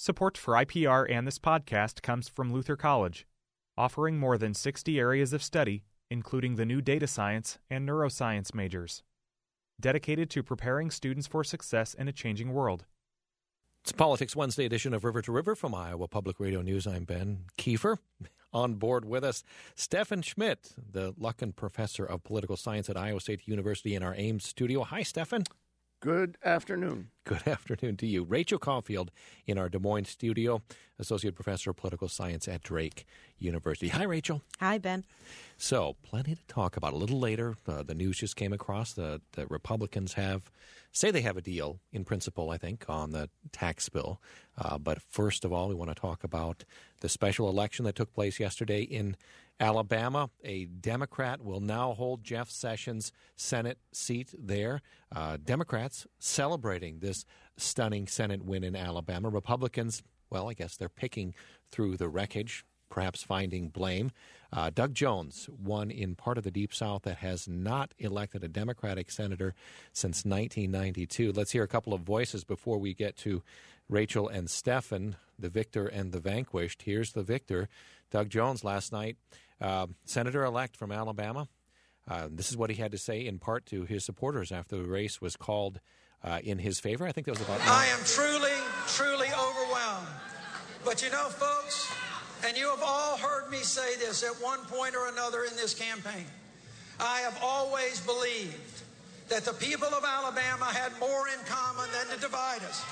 Support for IPR and this podcast comes from Luther College, offering more than 60 areas of study, including the new data science and neuroscience majors, dedicated to preparing students for success in a changing world. It's Politics Wednesday edition of River to River from Iowa Public Radio News. I'm Ben Kiefer. On board with us, Stefan Schmidt, the Lucken Professor of Political Science at Iowa State University in our Ames studio. Hi, Stefan. Good afternoon. Good afternoon to you. Rachel Caulfield in our Des Moines studio, Associate Professor of Political Science at Drake University. Hi, Rachel. Hi, Ben. So, plenty to talk about. A little later, the news just came across that Republicans say they have a deal in principle, I think, on the tax bill. But first of all, we want to talk about the special election that took place yesterday in Alabama. A Democrat will now hold Jeff Sessions' Senate seat there. Democrats celebrating this stunning Senate win in Alabama. Republicans, well, I guess they're picking through the wreckage, perhaps finding blame. Doug Jones won in part of the Deep South that has not elected a Democratic senator since 1992. Let's hear a couple of voices before we get to Rachel and Stefan, the victor and the vanquished. Here's the victor, Doug Jones, last night, Senator-elect from Alabama. This is what he had to say in part to his supporters after the race was called in his favor. I think that was about... I am truly overwhelmed. But you know, folks, and you have all heard me say this at one point or another in this campaign, I have always believed that the people of Alabama had more in common than to divide us.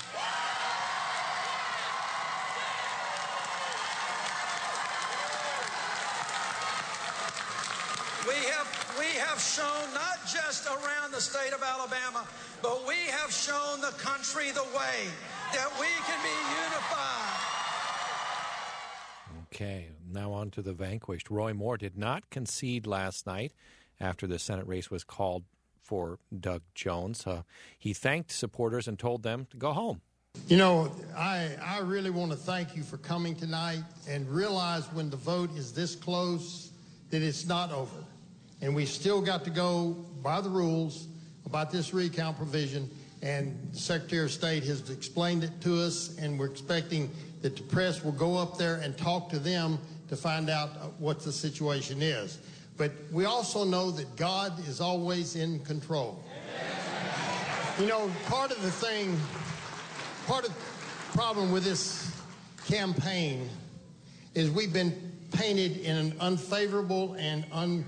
We have shown not just around the state of Alabama, but we have shown the country the way that we can be unified. Okay, now on to the vanquished. Roy Moore did not concede last night after the Senate race was called for Doug Jones. He thanked supporters and told them to go home. You know, I really want to thank you for coming tonight and realize when the vote is this close that it's not over. And we still got to go by the rules about this recount provision, and the Secretary of State has explained it to us, and we're expecting that the press will go up there and talk to them to find out what the situation is. But we also know that God is always in control. You know, part of the problem with this campaign is we've been painted in an unfavorable and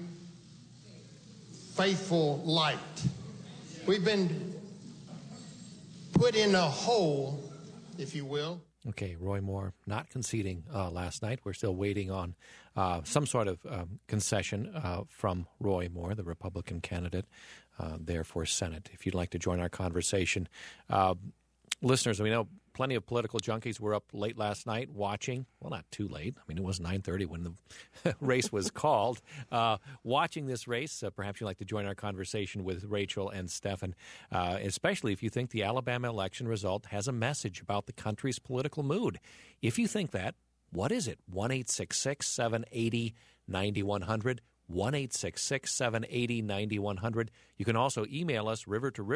unfaithful light. We've been put in a hole, if you will. Okay, Roy Moore not conceding last night. We're still waiting on some sort of concession from Roy Moore, the Republican candidate there for Senate. If you'd like to join our conversation. Listeners, we know plenty of political junkies were up late last night watching. Well, not too late. I mean, it was 9:30 when the race was called. Watching this race, perhaps you'd like to join our conversation with Rachel and Stefan, especially if you think the Alabama election result has a message about the country's political mood. If you think that, what is it? 1-866-780-9100. 1-866-780-9100. You can also email us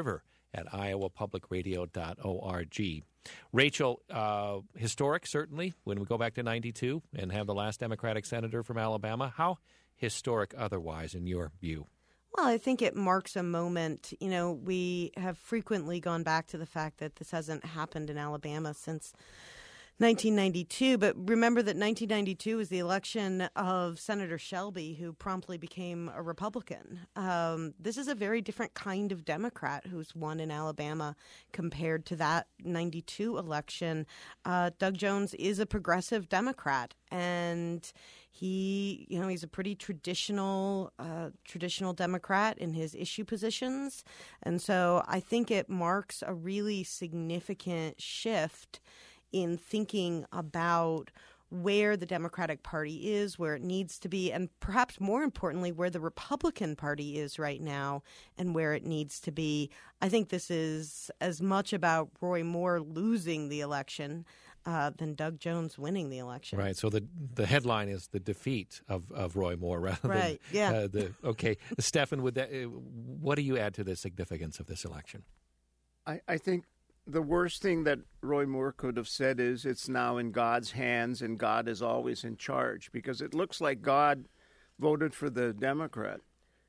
rivertoriver@iowapublicradio.org. Rachel, historic, certainly, when we go back to 92 and have the last Democratic senator from Alabama. How historic otherwise, in your view? Well, I think it marks a moment. You know, we have frequently gone back to the fact that this hasn't happened in Alabama since 1992, but remember that 1992 was the election of Senator Shelby, who promptly became a Republican. This is a very different kind of Democrat who's won in Alabama compared to that 92 election. Doug Jones is a progressive Democrat, and he's a pretty traditional Democrat in his issue positions. And so I think it marks a really significant shift in thinking about where the Democratic Party is, where it needs to be, and perhaps more importantly, where the Republican Party is right now and where it needs to be. I think this is as much about Roy Moore losing the election than Doug Jones winning the election. Right. So the headline is the defeat of Roy Moore rather right. than yeah. Okay. Stefan, what do you add to the significance of this election? I think the worst thing that Roy Moore could have said is it's now in God's hands and God is always in charge, because it looks like God voted for the Democrat.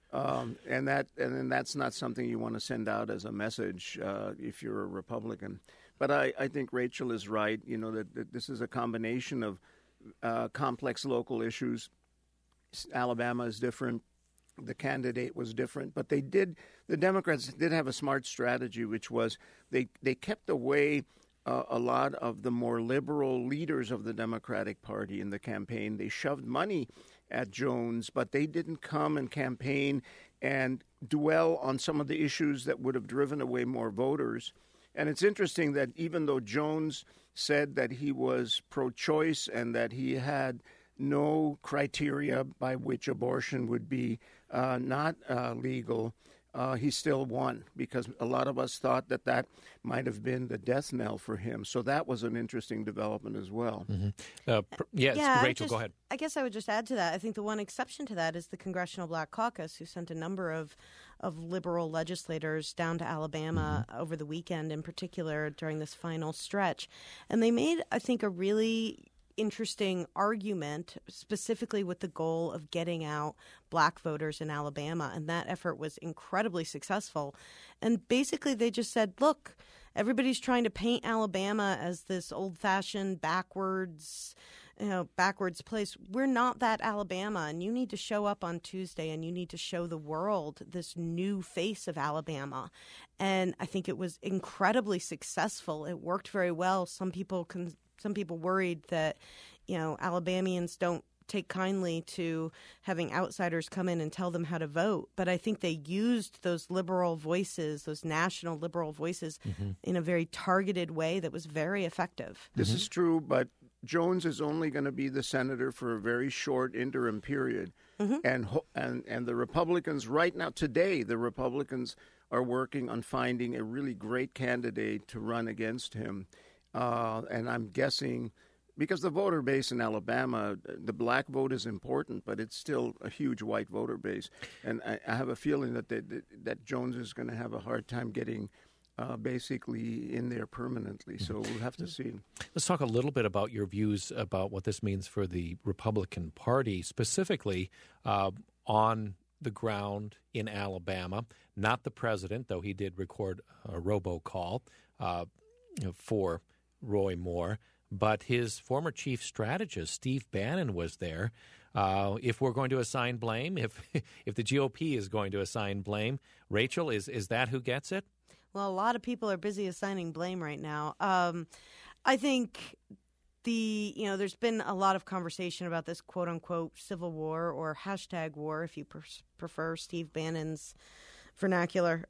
And then that's not something you want to send out as a message if you're a Republican. But I think Rachel is right, that this is a combination of complex local issues. Alabama is different. The candidate was different, but the Democrats did have a smart strategy, which was they kept away a lot of the more liberal leaders of the Democratic Party in the campaign. They shoved money at Jones, but they didn't come and campaign and dwell on some of the issues that would have driven away more voters. And it's interesting that even though Jones said that he was pro-choice and that he had no criteria by which abortion would be not legal, he still won, because a lot of us thought that might have been the death knell for him. So that was an interesting development as well. Mm-hmm. Rachel, go ahead. I guess I would just add to that. I think the one exception to that is the Congressional Black Caucus, who sent a number of liberal legislators down to Alabama over the weekend, in particular during this final stretch. And they made, I think, a really interesting argument, specifically with the goal of getting out black voters in Alabama. And that effort was incredibly successful. And basically they just said, look, everybody's trying to paint Alabama as this old-fashioned backwards place. We're not that Alabama, and you need to show up on Tuesday and you need to show the world this new face of Alabama. And I think it was incredibly successful. It worked very well. Some people worried that, Alabamians don't take kindly to having outsiders come in and tell them how to vote. But I think they used those liberal voices, those national liberal voices, in a very targeted way that was very effective. This is true, but Jones is only going to be the senator for a very short interim period. And the Republicans right now, today, the Republicans are working on finding a really great candidate to run against him. And I'm guessing, because the voter base in Alabama, the black vote is important, but it's still a huge white voter base. And I have a feeling that Jones is going to have a hard time getting basically in there permanently. So we'll have to see. Let's talk a little bit about your views about what this means for the Republican Party, specifically on the ground in Alabama. Not the president, though he did record a robocall for Roy Moore, but his former chief strategist, Steve Bannon, was there. If we're going to assign blame, if the GOP is going to assign blame, Rachel, is that who gets it? Well, a lot of people are busy assigning blame right now. I think there's been a lot of conversation about this quote unquote civil war, or hashtag war, if you prefer Steve Bannon's vernacular,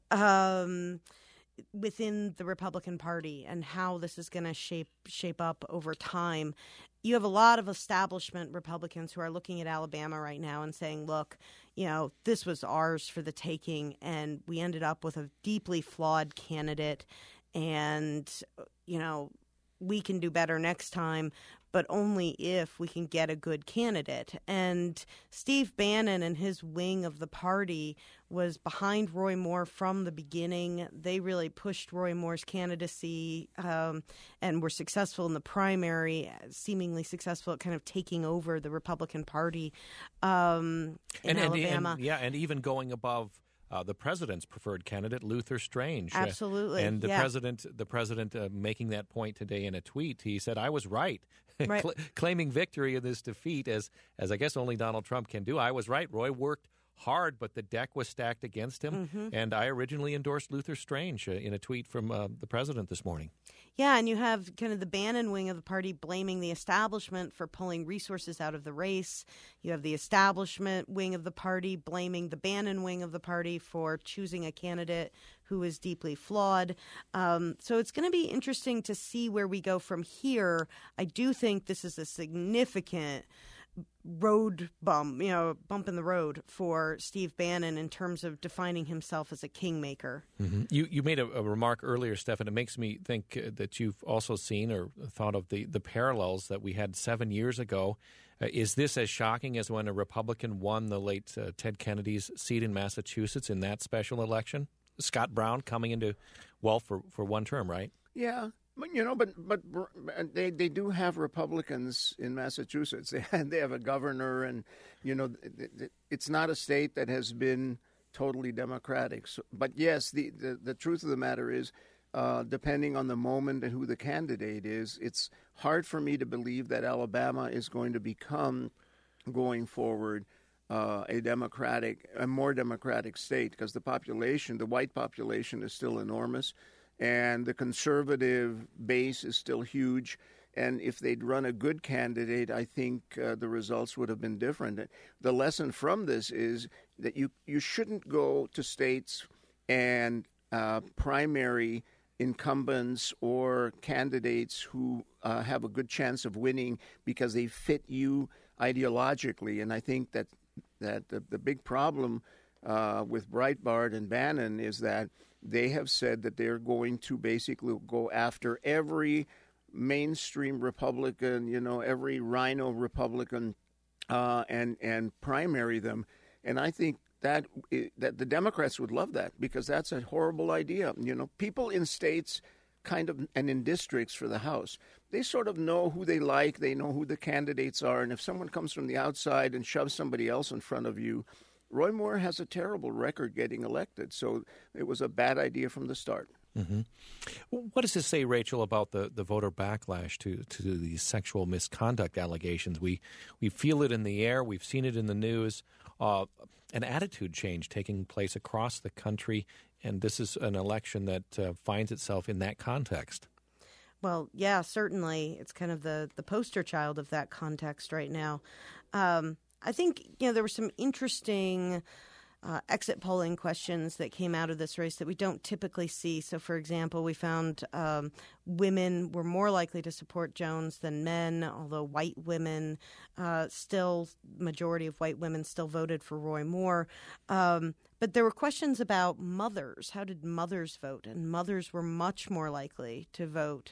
within the Republican Party, and how this is going to shape up over time. You have a lot of establishment Republicans who are looking at Alabama right now and saying, look, this was ours for the taking, and we ended up with a deeply flawed candidate, and, we can do better next time, but only if we can get a good candidate. And Steve Bannon and his wing of the party was behind Roy Moore from the beginning. They really pushed Roy Moore's candidacy and were successful in the primary, seemingly successful at kind of taking over the Republican Party in Alabama. And even going above the president's preferred candidate, Luther Strange. Absolutely. And the president making that point today in a tweet, he said, I was right. Right. Claiming victory in this defeat, as I guess only Donald Trump can do. I was right. Roy worked hard, but the deck was stacked against him. And I originally endorsed Luther Strange in a tweet from the president this morning. Yeah, and you have kind of the Bannon wing of the party blaming the establishment for pulling resources out of the race. You have the establishment wing of the party blaming the Bannon wing of the party for choosing a candidate who is deeply flawed. So it's going to be interesting to see where we go from here. I do think this is a significant road bump in the road for Steve Bannon in terms of defining himself as a kingmaker. You made a remark earlier, Stephan. It makes me think that you've also seen or thought of the parallels that we had 7 years ago. Is this as shocking as when a Republican won the late Ted Kennedy's seat in Massachusetts in that special election? Scott Brown coming into, for one term, right? Yeah. But they do have Republicans in Massachusetts. They have a governor, and it's not a state that has been totally Democratic. So, but yes, the truth of the matter is, depending on the moment and who the candidate is, it's hard for me to believe that Alabama is going to become, going forward, a more democratic state, because the white population is still enormous. And the conservative base is still huge. And if they'd run a good candidate, I think the results would have been different. The lesson from this is that you shouldn't go to states and primary incumbents or candidates who have a good chance of winning because they fit you ideologically. And I think that the big problem with Breitbart and Bannon is that they have said that they're going to basically go after every mainstream Republican, every rhino Republican, and primary them. And I think that the Democrats would love that, because that's a horrible idea. People in states and in districts for the House, they sort of know who they like, they know who the candidates are, and if someone comes from the outside and shoves somebody else in front of you, Roy Moore has a terrible record getting elected, so it was a bad idea from the start. Mm-hmm. What does this say, Rachel, about the voter backlash to these sexual misconduct allegations? We feel it in the air. We've seen it in the news. An attitude change taking place across the country, and this is an election that finds itself in that context. Well, yeah, certainly. It's kind of the poster child of that context right now. I think, there were some interesting exit polling questions that came out of this race that we don't typically see. So, for example, we found women were more likely to support Jones than men, although white women majority of white women still voted for Roy Moore. But there were questions about mothers. How did mothers vote? And mothers were much more likely to vote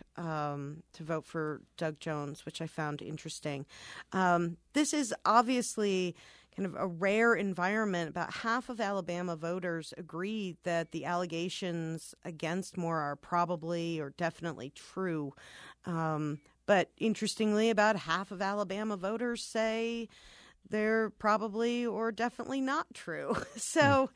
for Doug Jones, which I found interesting. This is obviously kind of a rare environment. About half of Alabama voters agree that the allegations against Moore are probably or definitely true. But interestingly, about half of Alabama voters say they're probably or definitely not true. So,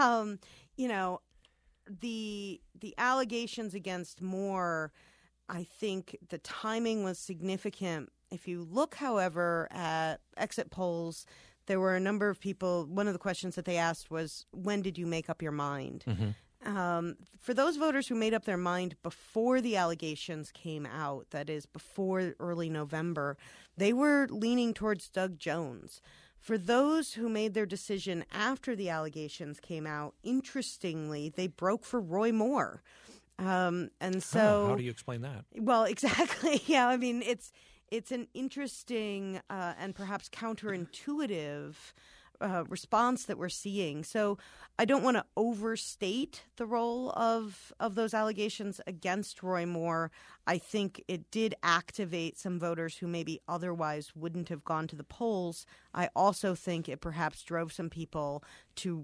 the allegations against Moore, I think the timing was significant. If you look, however, at exit polls, there were a number of people. One of the questions that they asked was, when did you make up your mind? Mm-hmm. For those voters who made up their mind before the allegations came out, that is, before early November, they were leaning towards Doug Jones. For those who made their decision after the allegations came out, interestingly, they broke for Roy Moore. And so, how do you explain that? Well, exactly. Yeah, I mean, it's an interesting and perhaps counterintuitive response that we're seeing. So I don't want to overstate the role of those allegations against Roy Moore. I think it did activate some voters who maybe otherwise wouldn't have gone to the polls. I also think it perhaps drove some people to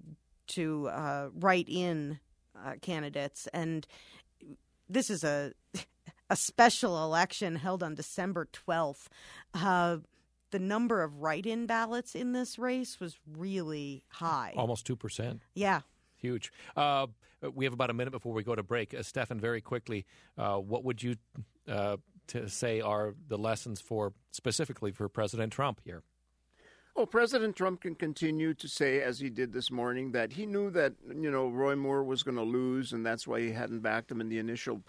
write in candidates. And this is a special election held on December 12th. The number of write-in ballots in this race was really high. Almost 2%. Yeah. Huge. We have about a minute before we go to break. Stefan, very quickly, what would you to say are the lessons specifically for President Trump here? Well, President Trump can continue to say, as he did this morning, that he knew that, Roy Moore was going to lose, and that's why he hadn't backed him in the initial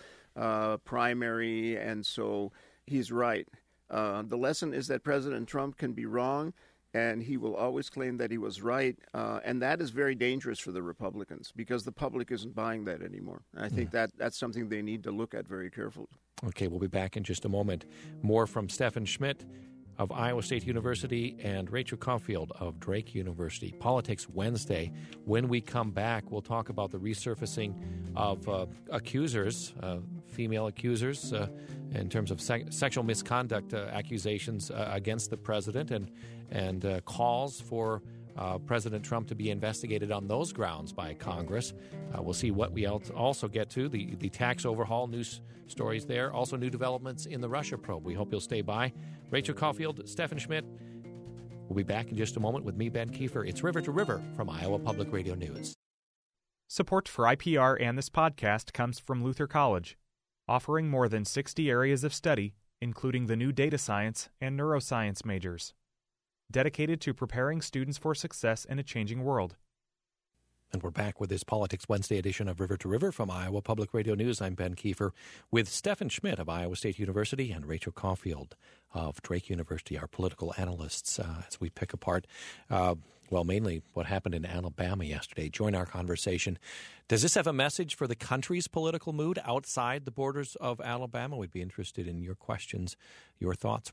primary, and so he's right. The lesson is that President Trump can be wrong, and he will always claim that he was right, and that is very dangerous for the Republicans because the public isn't buying that anymore. And I think that's something they need to look at very carefully. Okay, we'll be back in just a moment. More from Stefan Schmidt of Iowa State University and Rachel Caulfield of Drake University. Politics Wednesday. When we come back, we'll talk about the resurfacing of accusers, female accusers, in terms of sexual misconduct accusations against the president and calls for President Trump to be investigated on those grounds by Congress. We'll see what we also get to, the tax overhaul, news stories there, also new developments in the Russia probe. We hope you'll stay by. Rachel Caulfield, Stephen Schmidt. We'll be back in just a moment with me, Ben Kiefer. It's River to River from Iowa Public Radio News. Support for IPR and this podcast comes from Luther College, offering more than 60 areas of study, including the new data science and neuroscience majors, dedicated to preparing students for success in a changing world. And we're back with this Politics Wednesday edition of River to River from Iowa Public Radio News. I'm Ben Kiefer with Stephen Schmidt of Iowa State University and Rachel Caulfield of Drake University, our political analysts, as we pick apart, mainly what happened in Alabama yesterday. Join our conversation. Does this have a message for the country's political mood outside the borders of Alabama? We'd be interested in your questions, your thoughts,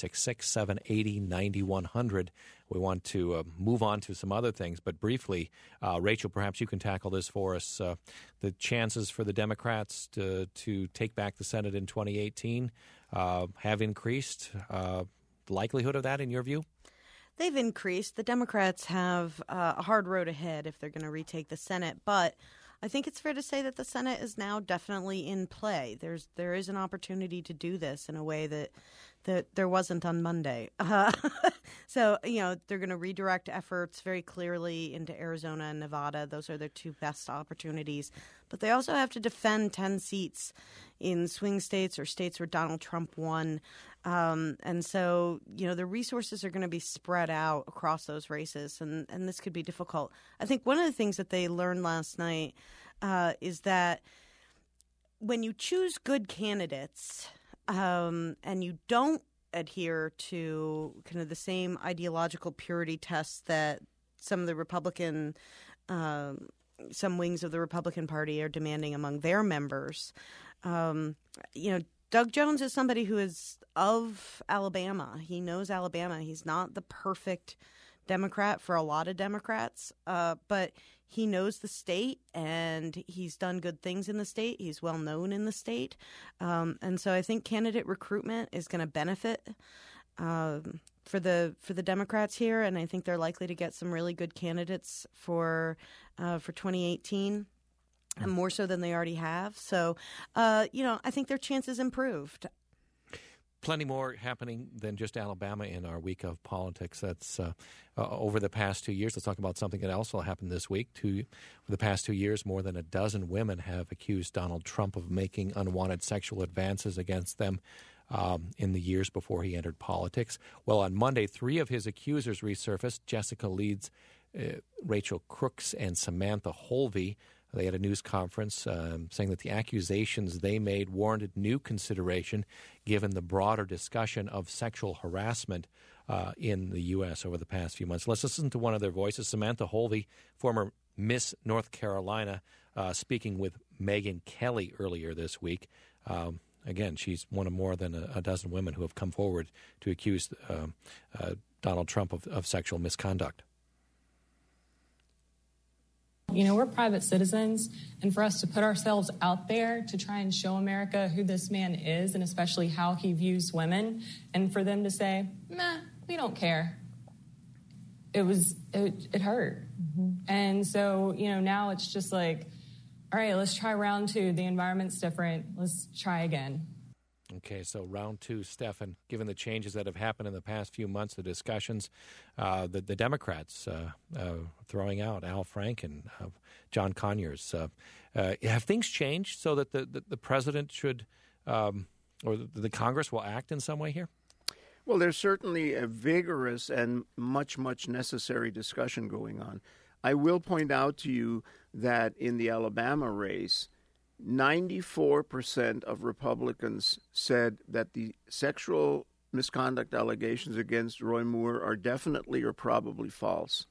1-866-780-9100. We want to move on to some other things, but briefly, Rachel, perhaps you can tackle this for us. The chances for the Democrats to take back the Senate in 2018 have increased. The likelihood of that, in your view? They've increased. The Democrats have a hard road ahead if they're going to retake the Senate, but I think it's fair to say that the Senate is now definitely in play. There is an opportunity to do this in a way that there wasn't on Monday. So, they're going to redirect efforts very clearly into Arizona and Nevada. Those are their two best opportunities. But they also have to defend 10 seats in swing states or states where Donald Trump won. And so, the resources are going to be spread out across those races, and this could be difficult. I think one of the things that they learned last night is that when you choose good candidates and you don't adhere to kind of the same ideological purity tests that some of the Republican some wings of the Republican Party are demanding among their members, Doug Jones is somebody who is of Alabama. He knows Alabama. He's not the perfect Democrat for a lot of Democrats, but he knows the state, and he's done good things in the state. He's well known in the state. And so I think candidate recruitment is going to benefit for the Democrats here, and I think they're likely to get some really good candidates for 2018. And more so than they already have. So, I think their chances improved. Plenty more happening than just Alabama in our week of politics. That's over the past 2 years. Let's talk about something that also happened this week. For the past 2 years, more than a dozen women have accused Donald Trump of making unwanted sexual advances against them in the years before he entered politics. Well, on Monday, 3 of his accusers resurfaced: Jessica Leeds, Rachel Crooks, and Samantha Holvey. They had a news conference saying that the accusations they made warranted new consideration given the broader discussion of sexual harassment in the U.S. over the past few months. Let's listen to one of their voices. Samantha Holvey, former Miss North Carolina, speaking with Megyn Kelly earlier this week. Again, she's one of more than a dozen women who have come forward to accuse Donald Trump of sexual misconduct. We're private citizens, and for us to put ourselves out there to try and show America who this man is and especially how he views women, and for them to say, "Nah, we don't care," it hurt. Mm-hmm. And so, now it's just like, all right, let's try round 2. The environment's different. Let's try again. Okay, so round 2, Stephen, given the changes that have happened in the past few months, the discussions, the Democrats throwing out Al Franken, John Conyers, have things changed so that the president should, or the Congress will act in some way here? Well, there's certainly a vigorous and much necessary discussion going on. I will point out to you that in the Alabama race, 94% of Republicans said that the sexual misconduct allegations against Roy Moore are definitely or probably false.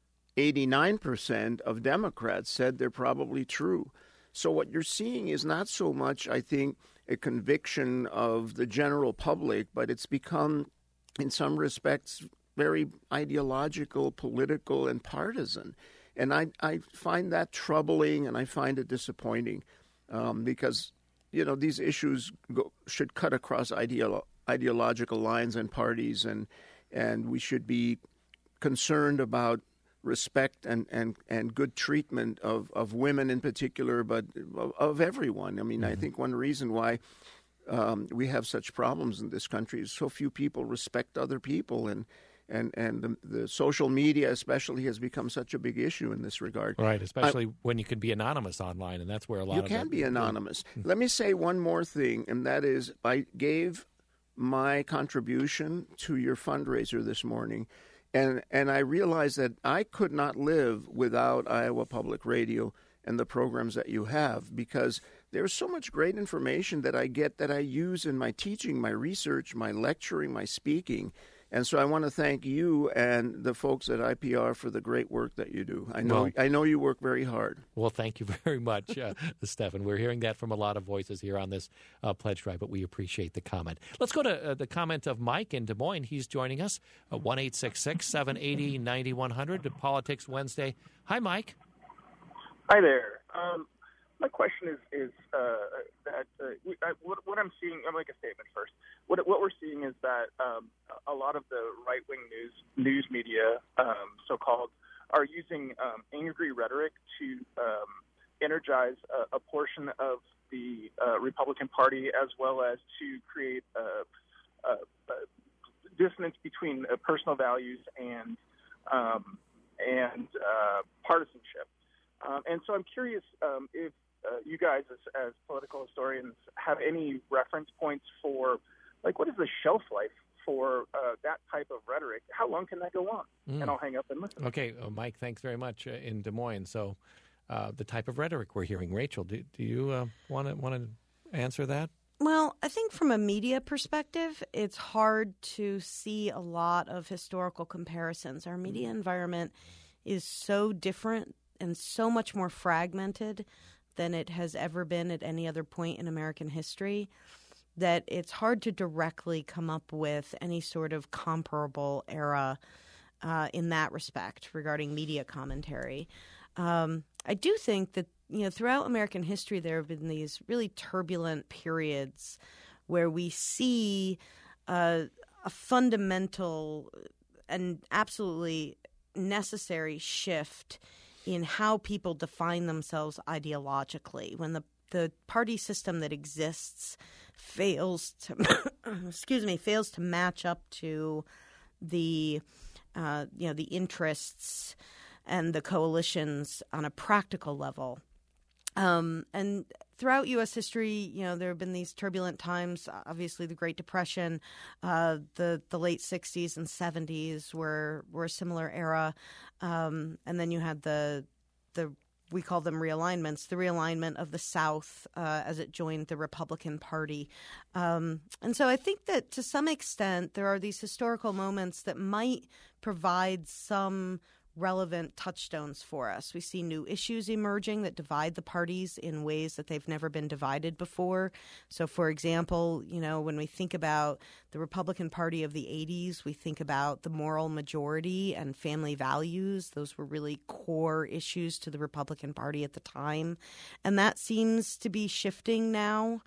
89% of Democrats said they're probably true. So what you're seeing is not so much, I think, a conviction of the general public, but it's become, in some respects, very ideological, political, and partisan. And I find that troubling, and I find it disappointing. Because, these issues should cut across ideological lines and parties, and we should be concerned about respect and good treatment of women in particular, but of everyone. I mean, I think one reason why we have such problems in this country is so few people respect other people, and the social media especially has become such a big issue in this regard. Right, especially when you can be anonymous online, and that's where a lot of you can be anonymous. Let me say one more thing, and that is I gave my contribution to your fundraiser this morning, and I realized that I could not live without Iowa Public Radio and the programs that you have, because there's so much great information that I get that I use in my teaching, my research, my lecturing, my speaking. And so I want to thank you and the folks at IPR for the great work that you do. I know you work very hard. Well, thank you very much, Stephan. We're hearing that from a lot of voices here on this pledge drive, but we appreciate the comment. Let's go to the comment of Mike in Des Moines. He's joining us, 1-866-780-9100 to Politics Wednesday. Hi, Mike. Hi there. My question is that what I'm seeing. I'll make a statement first. What we're seeing is that a lot of the right-wing news media, so-called, are using angry rhetoric to energize a portion of the Republican Party, as well as to create a dissonance between personal values and partisanship. And so I'm curious if you guys, as political historians, have any reference points for, like, what is the shelf life for that type of rhetoric? How long can that go on? And I'll hang up and listen. Okay, Mike, thanks very much in Des Moines. So the type of rhetoric we're hearing. Rachel, do you want to answer that? Well, I think from a media perspective, it's hard to see a lot of historical comparisons. Our media environment is so different and so much more fragmented than it has ever been at any other point in American history that it's hard to directly come up with any sort of comparable era in that respect regarding media commentary. I do think that, throughout American history, there have been these really turbulent periods where we see a fundamental and absolutely necessary shift in how people define themselves ideologically. When the party system that exists fails to fails to match up to the the interests and the coalitions on a practical level. And throughout U.S. history, there have been these turbulent times. Obviously, the Great Depression, the late 60s and 70s were a similar era. And then you had the we call them realignments, the realignment of the South as it joined the Republican Party. And so I think that to some extent there are these historical moments that might provide some relevant touchstones for us. We see new issues emerging that divide the parties in ways that they've never been divided before. So, for example, when we think about the Republican Party of the 80s, we think about the moral majority and family values. Those were really core issues to the Republican Party at the time. And that seems to be shifting now.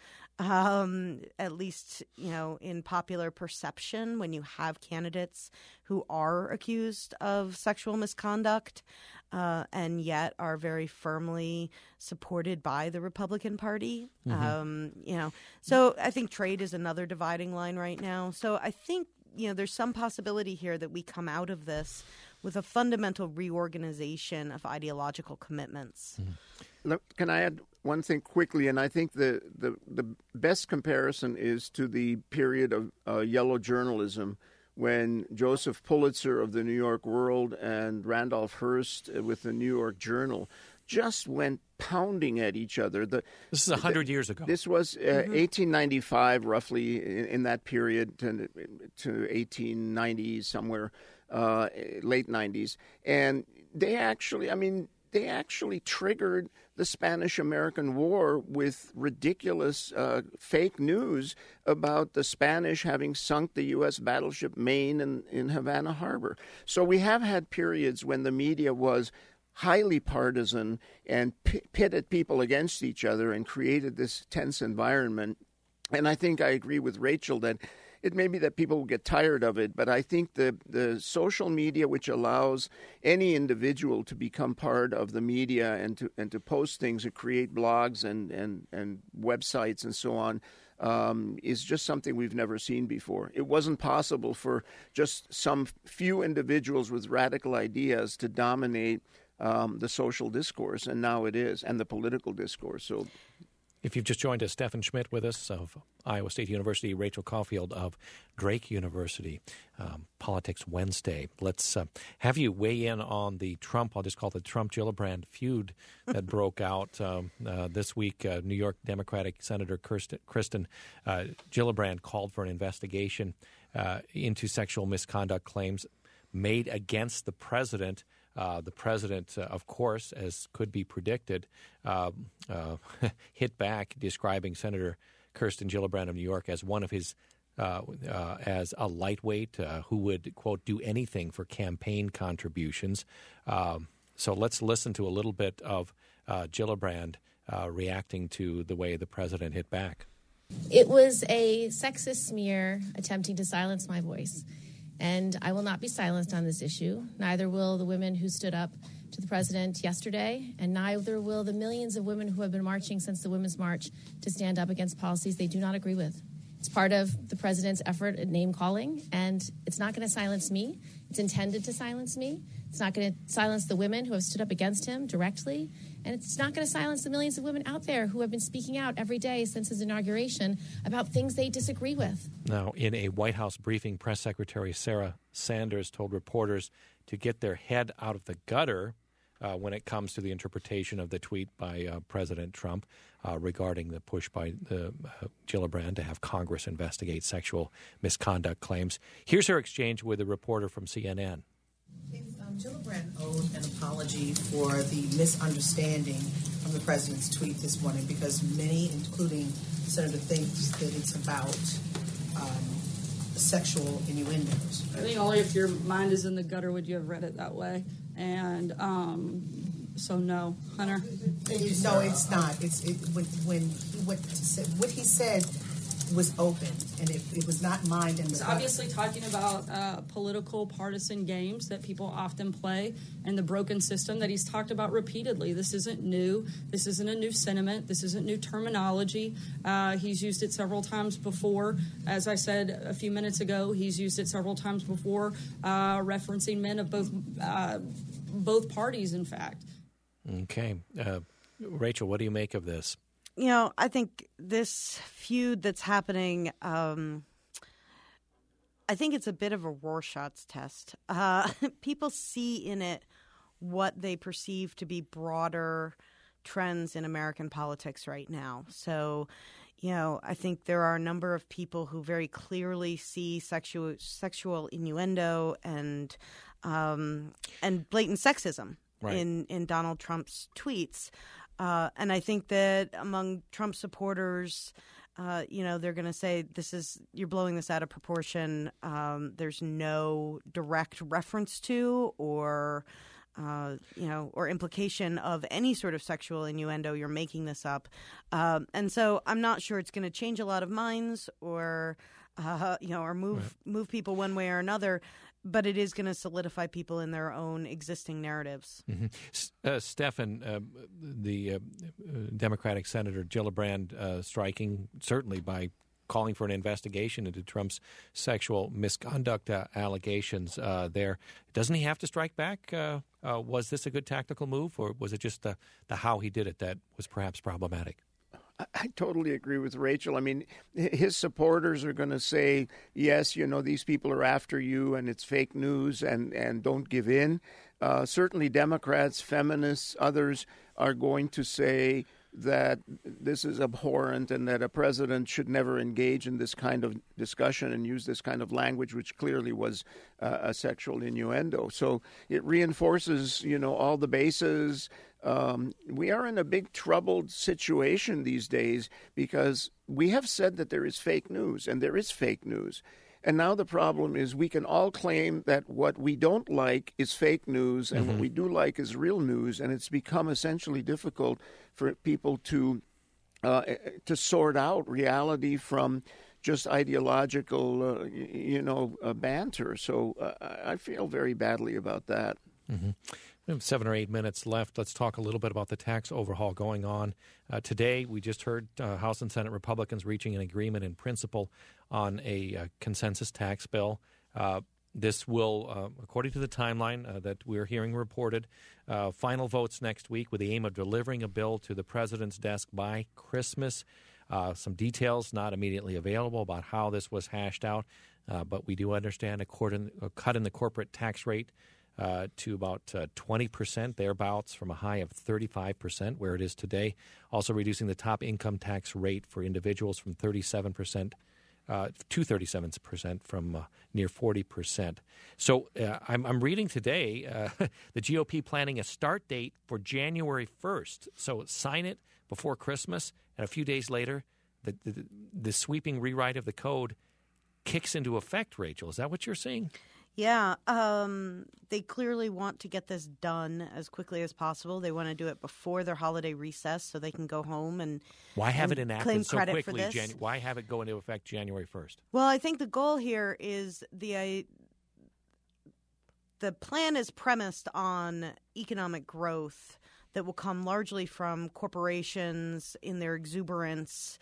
At least, in popular perception, when you have candidates who are accused of sexual misconduct and yet are very firmly supported by the Republican Party. Mm-hmm. So I think trade is another dividing line right now. So I think, there's some possibility here that we come out of this with a fundamental reorganization of ideological commitments. Mm-hmm. Can I add one thing quickly? And I think the best comparison is to the period of yellow journalism, when Joseph Pulitzer of the New York World and Randolph Hearst with the New York Journal just went pounding at each other. This is 100 years ago. This was 1895, roughly, in that period to 1890 somewhere, late 90s. And they actually triggered the Spanish-American War with ridiculous fake news about the Spanish having sunk the U.S. battleship Maine in Havana Harbor. So we have had periods when the media was highly partisan and pitted people against each other and created this tense environment. And I think I agree with Rachel that it may be that people will get tired of it, but I think the social media, which allows any individual to become part of the media and to post things, to create blogs and websites and so on, is just something we've never seen before. It wasn't possible for just some few individuals with radical ideas to dominate the social discourse, and now it is, and the political discourse. So, if you've just joined us, Stephen Schmidt with us of Iowa State University, Rachel Caulfield of Drake University, Politics Wednesday. Let's have you weigh in on the Trump, I'll just call it the Trump-Gillibrand feud that broke out this week. New York Democratic Senator Kristen Gillibrand called for an investigation into sexual misconduct claims made against the president. The president, of course, as could be predicted, hit back, describing Senator Kirsten Gillibrand of New York as one of his, as a lightweight who would, quote, do anything for campaign contributions. So let's listen to a little bit of Gillibrand reacting to the way the president hit back. It was a sexist smear attempting to silence my voice. And I will not be silenced on this issue. Neither will the women who stood up to the president yesterday, and neither will the millions of women who have been marching since the Women's March to stand up against policies they do not agree with. It's part of the president's effort at name-calling, and it's not going to silence me. It's intended to silence me. It's not going to silence the women who have stood up against him directly, and it's not going to silence the millions of women out there who have been speaking out every day since his inauguration about things they disagree with. Now, in a White House briefing, Press Secretary Sarah Sanders told reporters to get their head out of the gutter when it comes to the interpretation of the tweet by President Trump regarding the push by Gillibrand to have Congress investigate sexual misconduct claims. Here's her exchange with a reporter from CNN. Gillibrand owed an apology for the misunderstanding of the president's tweet this morning because many, including Senator, thinks that it's about sexual innuendos. I think only if your mind is in the gutter would you have read it that way. And so no, Hunter. No, it's not. What he said was open, and it was not mined in the. He's obviously talking about political partisan games that people often play and the broken system that he's talked about repeatedly. This isn't new. This isn't a new sentiment. This isn't new terminology. He's used it several times before. As I said a few minutes ago, he's used it several times before, referencing men of both parties, in fact. Okay. Rachel, what do you make of this? You know, I think this feud that's happening, I think it's a bit of a Rorschach's test. People see in it what they perceive to be broader trends in American politics right now. So, you know, I think there are a number of people who very clearly see sexual innuendo and blatant sexism in Donald Trump's tweets. And I think that among Trump supporters, they're going to say you're blowing this out of proportion. There's no direct reference to or implication of any sort of sexual innuendo. You're making this up. And so I'm not sure it's going to change a lot of minds or move people one way or another. But it is going to solidify people in their own existing narratives. Mm-hmm. Stephen, the Democratic Senator Gillibrand striking, certainly by calling for an investigation into Trump's sexual misconduct allegations there. Doesn't he have to strike back? Was this a good tactical move, or was it just the how he did it that was perhaps problematic? I totally agree with Rachel. I mean, his supporters are going to say, yes, these people are after you and it's fake news and don't give in. Certainly Democrats, feminists, others are going to say that this is abhorrent and that a president should never engage in this kind of discussion and use this kind of language, which clearly was a sexual innuendo. So it reinforces, all the bases. We are in a big troubled situation these days because we have said that there is fake news, and there is fake news. And now the problem is we can all claim that what we don't like is fake news and what we do like is real news, and it's become essentially difficult for people to sort out reality from just ideological, banter. So I feel very badly about that. Mm-hmm. We have 7 or 8 minutes left. Let's talk a little bit about the tax overhaul going on. Today, we just heard House and Senate Republicans reaching an agreement in principle on a consensus tax bill. This will, according to the timeline that we're hearing reported, final votes next week with the aim of delivering a bill to the president's desk by Christmas. Some details not immediately available about how this was hashed out, but we do understand a cut in the corporate tax rate to about 20%, thereabouts, from a high of 35%, where it is today. Also reducing the top income tax rate for individuals from 37% to 37% from near 40%. So I'm reading today the GOP planning a start date for January 1st. So sign it before Christmas, and a few days later, the sweeping rewrite of the code kicks into effect, Rachel. Is that what you're seeing? Yeah, they clearly want to get this done as quickly as possible. They want to do it before their holiday recess so they can go home and why have it enacted so quickly? For this. Why have it go into effect January 1st? Well, I think the goal here is the plan is premised on economic growth that will come largely from corporations in their exuberance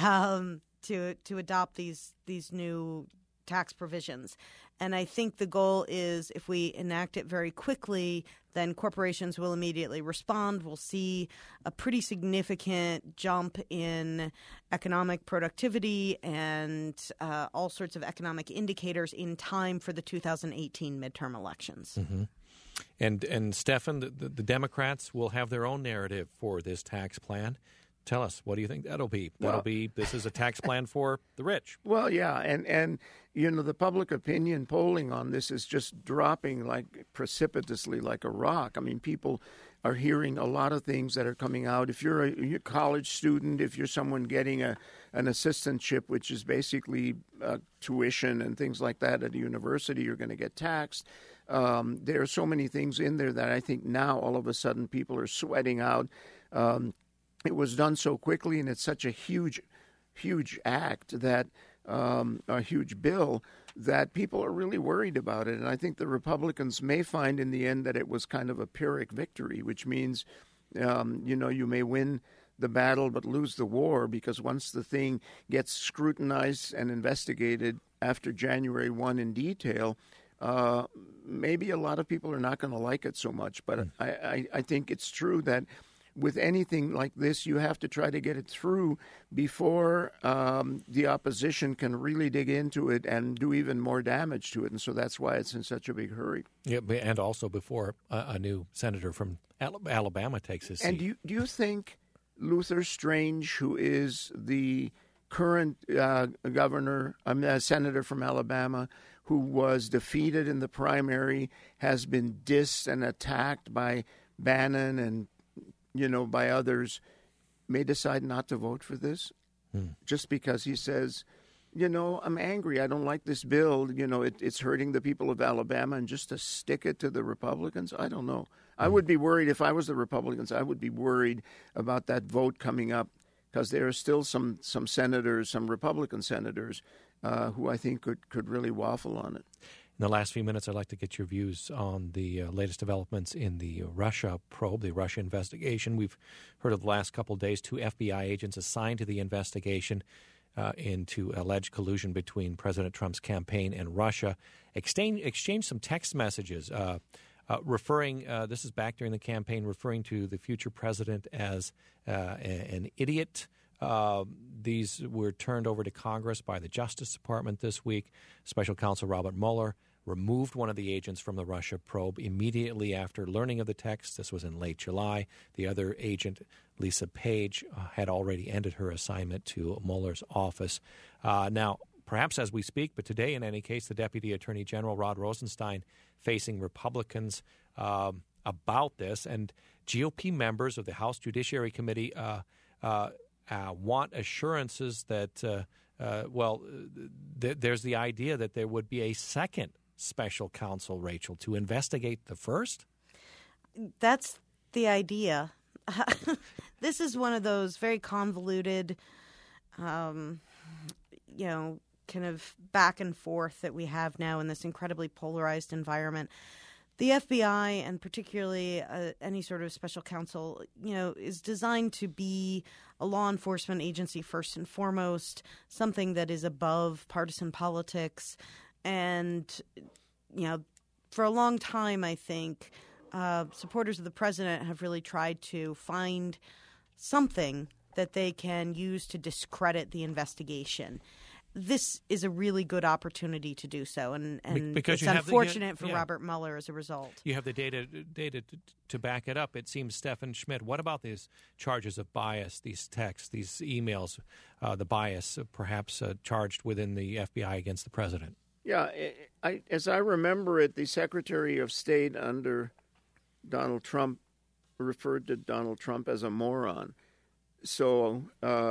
to adopt these new tax provisions. And I think the goal is if we enact it very quickly, then corporations will immediately respond. We'll see a pretty significant jump in economic productivity and all sorts of economic indicators in time for the 2018 midterm elections. Mm-hmm. And Stefan, the Democrats will have their own narrative for this tax plan. Tell us, what do you think that'll be? This is a tax plan for the rich. Well, yeah, and the public opinion polling on this is just dropping like precipitously like a rock. I mean, people are hearing a lot of things that are coming out. If you're a college student, if you're someone getting an assistantship, which is basically tuition and things like that at a university, you're going to get taxed. There are so many things in there that I think now all of a sudden people are sweating out. It was done so quickly, and it's such a huge act that a huge bill that people are really worried about it. And I think the Republicans may find in the end that it was kind of a Pyrrhic victory, which means, you may win the battle but lose the war, because once the thing gets scrutinized and investigated after January 1 in detail, maybe a lot of people are not going to like it so much. But I think it's true that with anything like this, you have to try to get it through before the opposition can really dig into it and do even more damage to it. And so that's why it's in such a big hurry. Yeah, and also before a new senator from Alabama takes his seat. And do you think Luther Strange, who is the current senator from Alabama, who was defeated in the primary, has been dissed and attacked by Bannon and by others, may decide not to vote for this just because he says, I'm angry. I don't like this bill. It's hurting the people of Alabama, and just to stick it to the Republicans, I don't know. I would be worried if I was the Republicans. I would be worried about that vote coming up, because there are still some senators, some Republican senators, who I think could really waffle on it. In the last few minutes, I'd like to get your views on the latest developments in the Russia probe, the Russia investigation. We've heard of the last couple of days 2 FBI agents assigned to the investigation into alleged collusion between President Trump's campaign and Russia exchanged some text messages referring, this is back during the campaign, referring to the future president as an idiot. These were turned over to Congress by the Justice Department this week. Special Counsel Robert Mueller removed one of the agents from the Russia probe immediately after learning of the text. This was in late July. The other agent, Lisa Page, had already ended her assignment to Mueller's office. Now, perhaps as we speak, but today, in any case, the Deputy Attorney General Rod Rosenstein facing Republicans about this. And GOP members of the House Judiciary Committee want assurances that, there's the idea that there would be a second special counsel, Rachel, to investigate the first? That's the idea. This is one of those very convoluted, kind of back and forth that we have now in this incredibly polarized environment. The FBI, and particularly any sort of special counsel, is designed to be a law enforcement agency first and foremost, something that is above partisan politics. And, for a long time, I think, supporters of the president have really tried to find something that they can use to discredit the investigation. This is a really good opportunity to do so, and because it's unfortunate for Robert Mueller as a result. You have the data to back it up. It seems, Stephen Schmidt, what about these charges of bias, these texts, these emails, the bias perhaps charged within the FBI against the president? Yeah, as I remember it, the Secretary of State under Donald Trump referred to Donald Trump as a moron. So,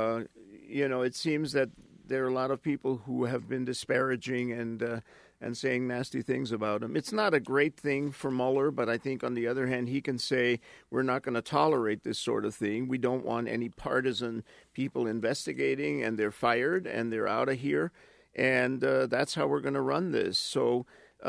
it seems that there are a lot of people who have been disparaging and saying nasty things about him. It's not a great thing for Mueller, but I think on the other hand, he can say, we're not going to tolerate this sort of thing. We don't want any partisan people investigating, and they're fired, and they're out of here. And that's how we're going to run this. So,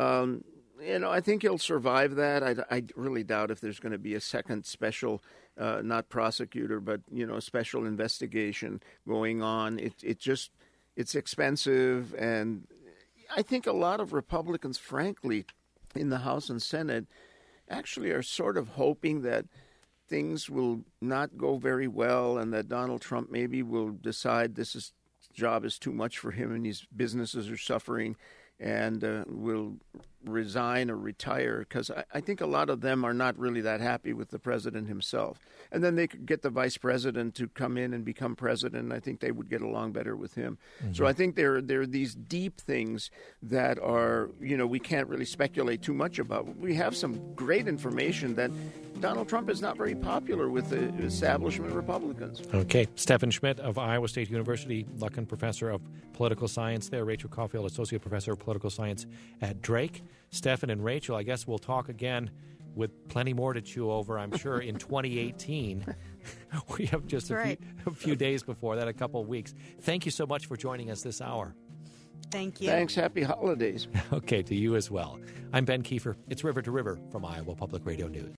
I think he'll survive that. I really doubt if there's going to be a second special, not prosecutor, but, special investigation going on. It's expensive, and I think a lot of Republicans, frankly, in the House and Senate, actually are sort of hoping that things will not go very well and that Donald Trump maybe will decide this job is too much for him and his businesses are suffering and will resign or retire, because I think a lot of them are not really that happy with the president himself. And then they could get the vice president to come in and become president, and I think they would get along better with him. Mm-hmm. So I think there are these deep things that are, we can't really speculate too much about. We have some great information that Donald Trump is not very popular with the establishment Republicans. Okay. Stephen Schmidt of Iowa State University, Lucken Professor of Political Science there. Rachel Caulfield, Associate Professor of Political Science at Drake. Stephen and Rachel, I guess we'll talk again with plenty more to chew over, I'm sure, in 2018. We have just a few days before that, a couple of weeks. Thank you so much for joining us this hour. Thank you. Thanks. Happy holidays. Okay, to you as well. I'm Ben Kiefer. It's River to River from Iowa Public Radio News.